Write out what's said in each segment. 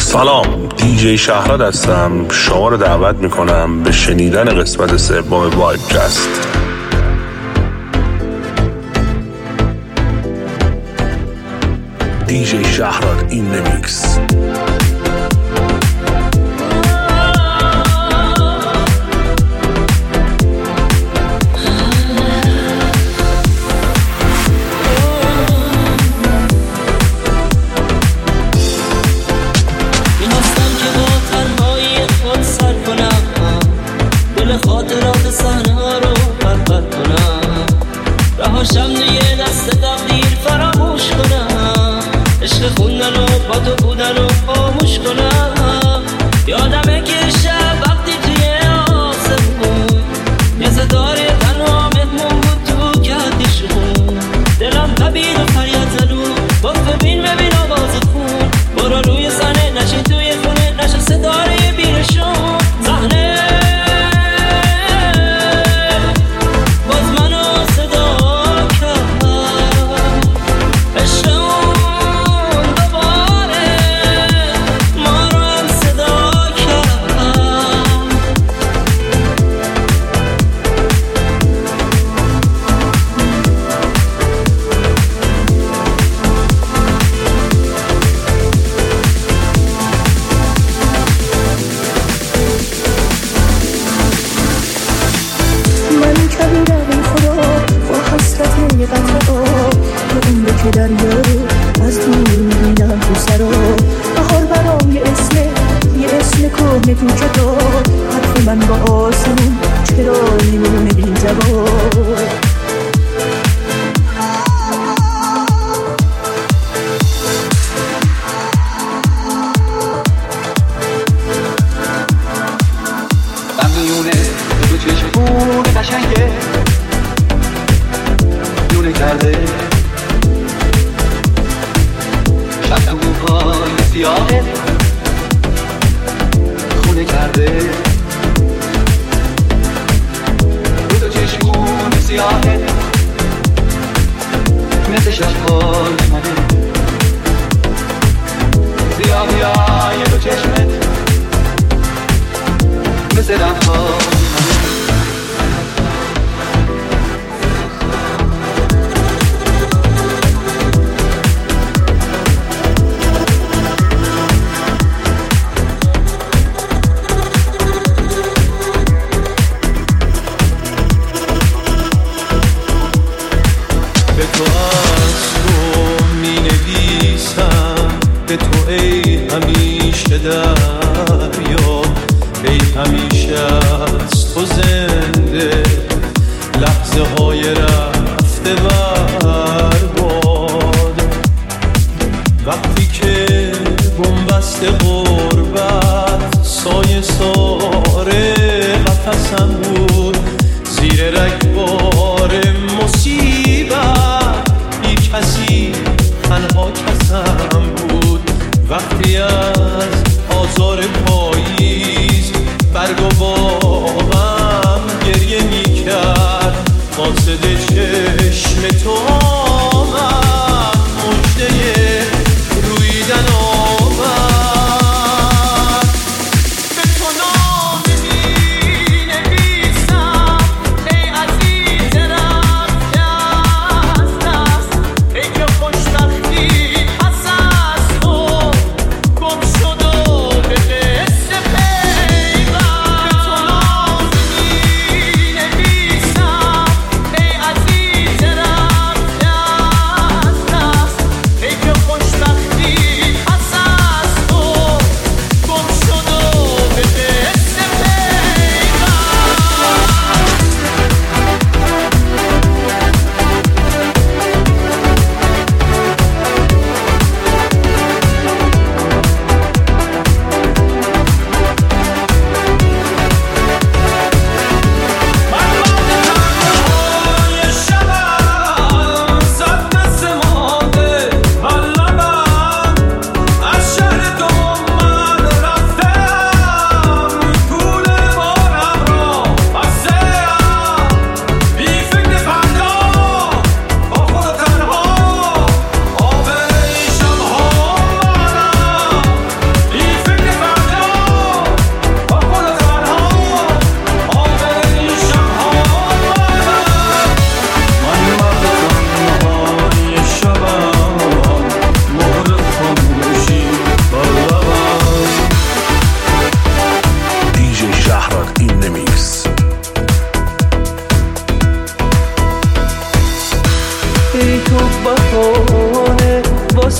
سلام، دیجی شهراد هستم. شما رو دعوت میکنم به شنیدن قسمت سوم وایبکست. دیجی شهراد این میکس. خاطرات صحنه‌ها رو پرپر کنم، رهاشم دیگه دست تقدیر فراموش کنم، عشق خوندن و با تو بودن و خاموش کنم. یادمه که شب وقتی توی آسمون یه ستاره تنها مهمون بود تو کهکشون، دلم تبید و فریاد زدون گفت ببین آواز خون، برو روی صحنه نشین توی خونه نشه ستاره بیرشون. صحنه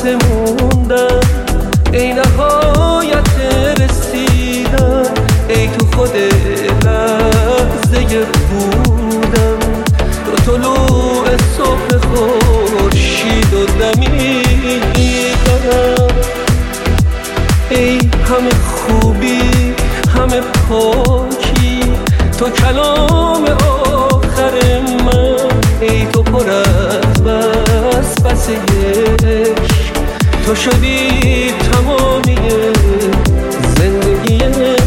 واسه موندن، ای نهایت رسیدن، ای تو خود لحظه بودن، تو طلوع صبح خورشید و دمیدن، ای همه خوبی همه پاکی، تو کلام آخر من، ای تو پر از وسوسه عشق، تو شدی تمامی زندگی من.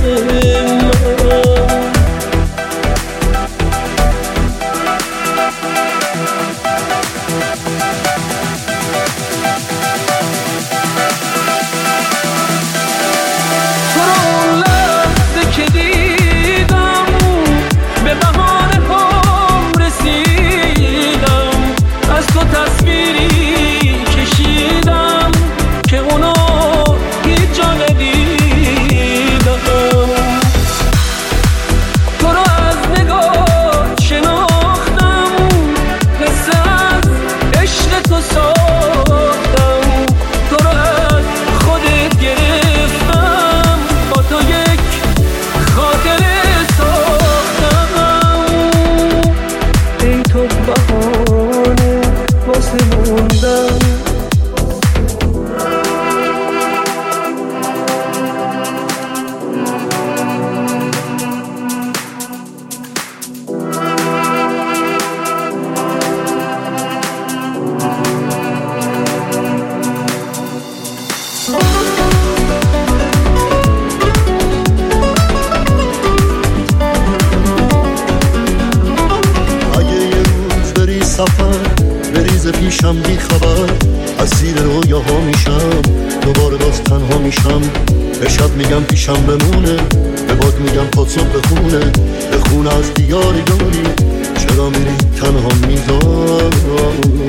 پیشم بی خبر از زیر رویاها میشم، دوباره باز تنها میشم، به شب میگم پیشم بمونه، به باد میگم پاد صبح بخونه، بخونه از دیار یاری، چرا میری تنها میذاری.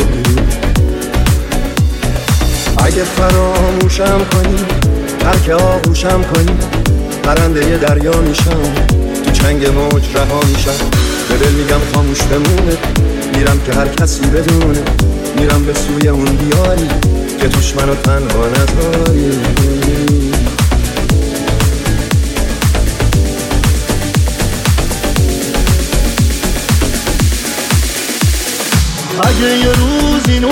اگه فراموشم کنی، ترک آغوشم کنی، پرنده دریا میشم، تو چنگ موج رها میشم، به دل میگم خاموش بمونه، میرم که هر کسی بدونه، میرم به سوی اون دیاری که توش منو تنها نذاری. اگه یه روز این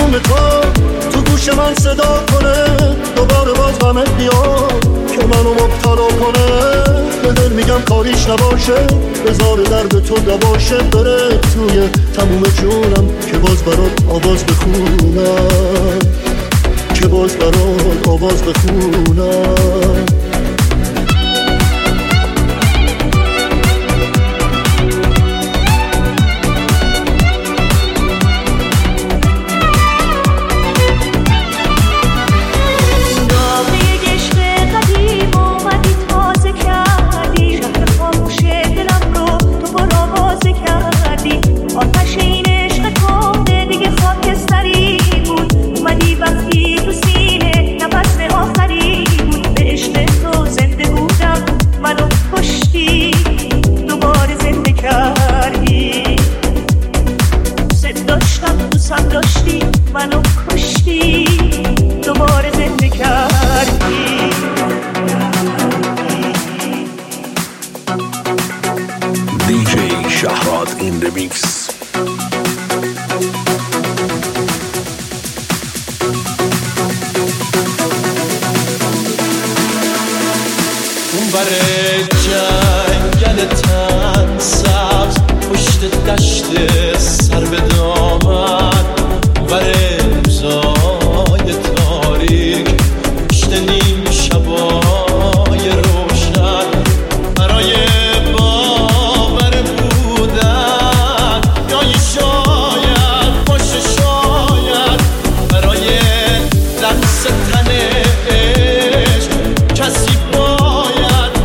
تو گوش من صدا کنه، دوباره باز غمت بیاد که منو مبتلا کنه، به دل میگم کاریش نباشه، بذار درد تو دباشه، بره توی تموم جونم که باز برات آواز بخونم، که باز برات آواز بخونم.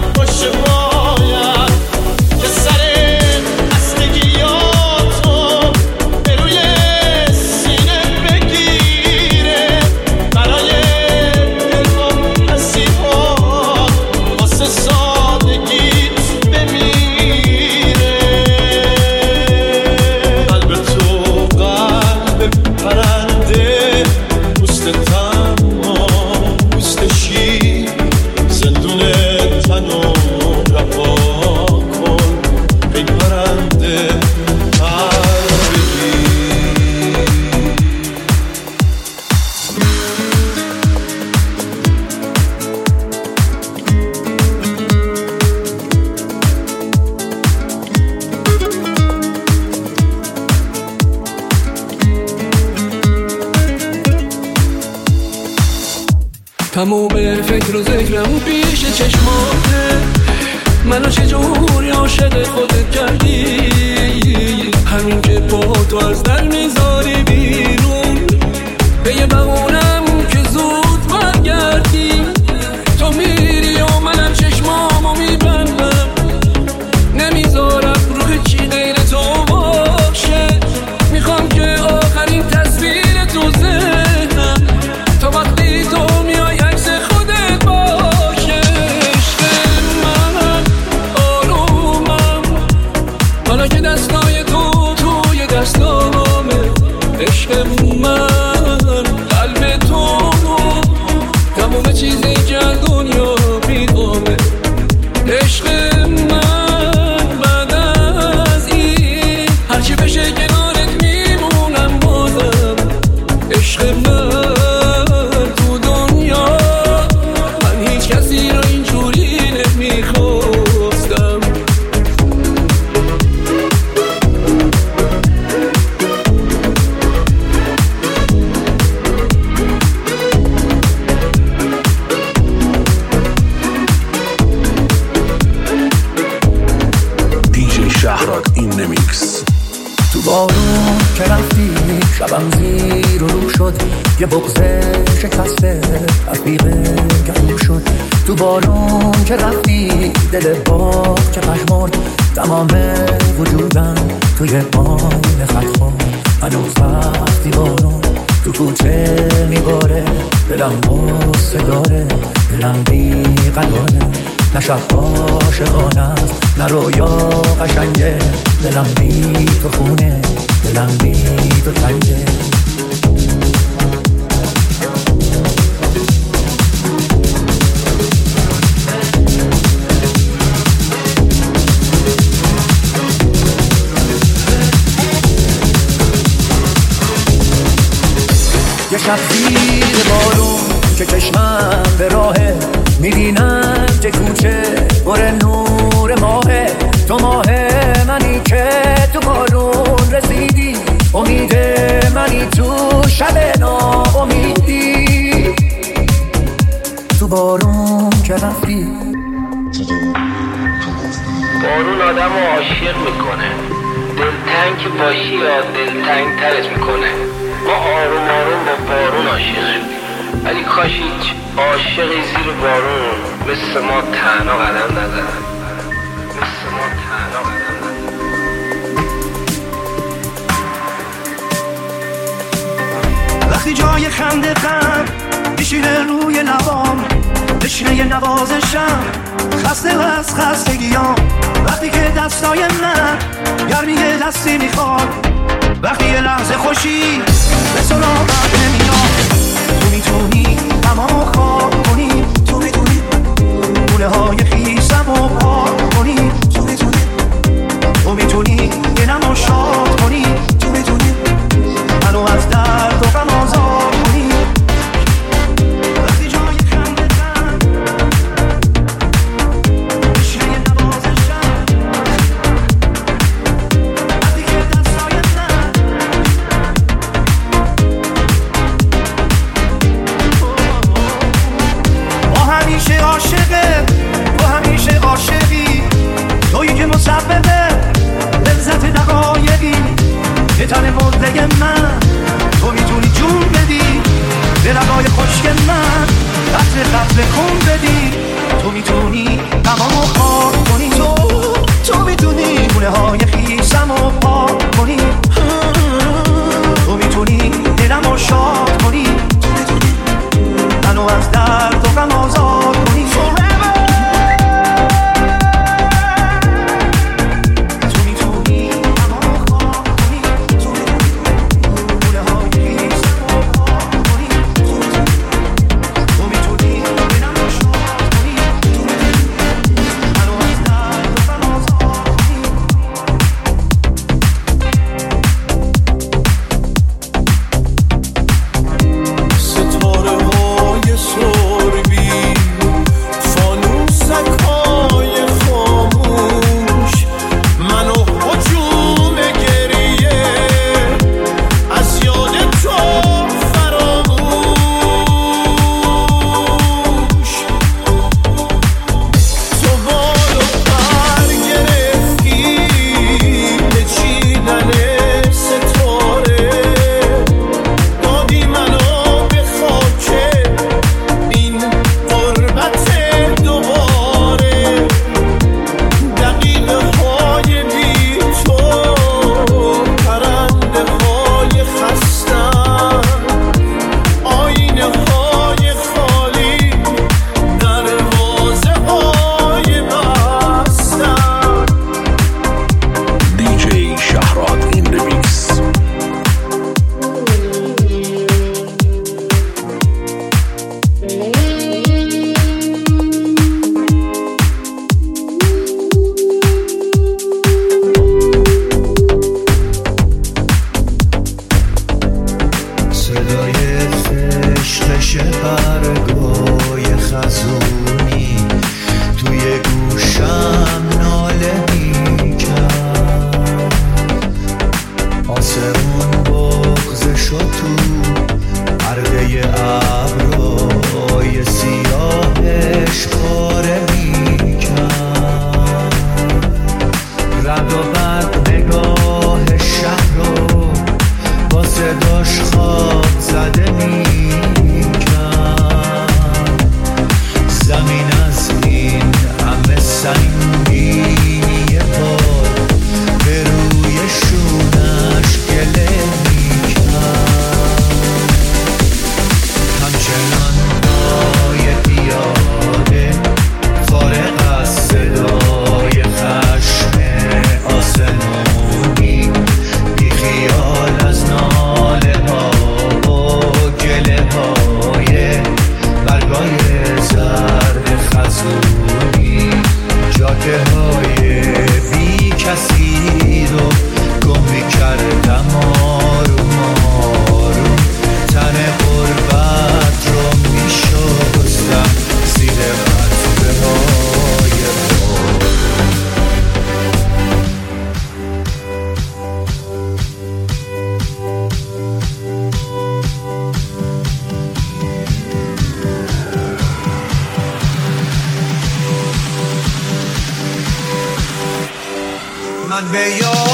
باید که سر خستگیاتو تموم فکر و ذکرم پیش چشماته. منو چجوری عاشق خودت کردی؟ همین که با تو از در میذاری بیرون، به یه بهونم که زود برگردی. تو میری و منم چشمامو میبندم، نمیذارم روح چی غیر تو باشه. میخوام که آخرین تصویر تو ذهنم تا وقتی تو میای عکس خودت باشه. عشق من آرومم حالا که دستای تو توی دستامه. عشق من قلب تو تموم چیزی که دنیا بیدامه. عشق من بعد از این هرچی بشه کنارت میمونم بازم. عشق من تو دنیا من هیچ کسی رو اینجوری نمیخواستم. شهرات این نمیکس. تو بارون که رفتی شبم زیر و رو شد، یه بغضه شکسته رفیقه گلو شد. تو بارون که رفتی دل باغ که پشمرد، تمام وجودم توی پایین خط خورد. هنوز وقتی بارون تو کوچه میباره، دلم غصه داره، دلم بی‌قراره. نه شب عاشقانه است نه رویا قشنگه، دلم بی تو خونه، دلم بی تو تنگه. یه شب زیر بارون که چشمم به راهه، میبینم که کوچه پر نور ماهه. تو ماه منی که تو بارون رسیدی، امید منی تو شب ناامیدی. تو بارون که رفتی. بارون آدم رو عاشق میکنه، دلتنگ که باشی یا دلتنگ ترش میکنه. ما آروم آروم با بارون عاشقیم، ولی کاش هیچ عاشقی زیر بارون مثل ما تنها قدم ندارن، مثل ما تنها قدم ندارن. وقتی جای خنده غم میشینه روی لبام، تشنه نوازشم خسته از خستگیام. وقتی که دستای من گرمی دستی میخواد، وقتی یه لحظه خوشی به سراغم نمیاد. تو میتونی تمام خواب کنی، تو میتونی گونه های خیسم رو پاک کنی، تو میتونی، تو میتونی دلمو شاد کنی، تو میتونی منو از درد و غم آزاد کنی. وقتی جای خنده غم بشینه یه نوازشم، وقتی که دستای من همیشه عاشقه، تو همیشه عاشقی، تویی که مسببه لذت دقایقی. یه تن مرده من تو میتونی جون بدی، به لبای خشک من قطره قطره خون بدی. تو میتونی تمامو خاک کنی، تو میتونی گونه های خیسم رو پاک کنی، تو میتونی دلمو شاد کنی، تو میتونی منو از درد و غم آزاد کنی. تو میتونی تمام خواب کنی، تو میتونی گونه های خیسم رو پاک کنی، تو میتونی دلمو شاد کنی، تو میتونی منو از درد و غم آزاد کنی. روی ابرهای سیاهش پاره میکرد، رد و برق نگاه شهر رو با صداش خواب زده میکرد. زمین از این همه سنگینی بار به روی شونش گله میکرد. همچنان پای پیاده فارغ از صدای خشم آسمونی، بی خیال از ناله ها و گله های برگای زرد خزونی، جاده های بی کسی رو گم میکردم آروم آروم، تن غربت رو میشستم زیر قطره های من به یاد